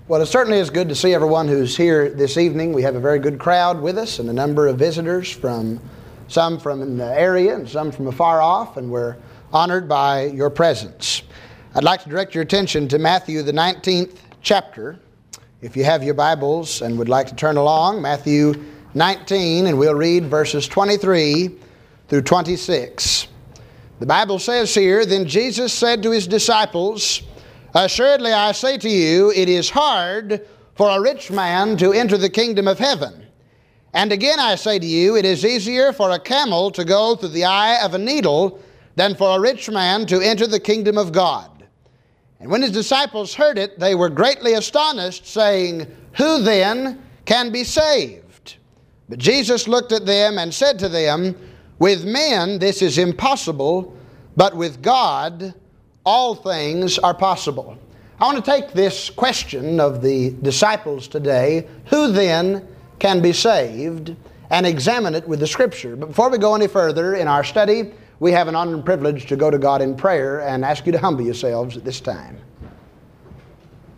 Well, it certainly is good to see everyone who's here this evening. We have a very good crowd with us and a number of visitors some from the area and some from afar off, and we're honored by your presence. I'd like to direct your attention to Matthew, the 19th chapter. If you have your Bibles and would like to turn along, Matthew 19, and we'll read verses 23 through 26. The Bible says here, "Then Jesus said to his disciples, 'Assuredly I say to you, it is hard for a rich man to enter the kingdom of heaven. And again I say to you, it is easier for a camel to go through the eye of a needle than for a rich man to enter the kingdom of God.' And when his disciples heard it, they were greatly astonished, saying, 'Who then can be saved?' But Jesus looked at them and said to them, 'With men this is impossible, but with God all things are possible.'" I want to take this question of the disciples today, "Who then can be saved?" and examine it with the Scripture. But before we go any further in our study, we have an honor and privilege to go to God in prayer and ask you to humble yourselves at this time.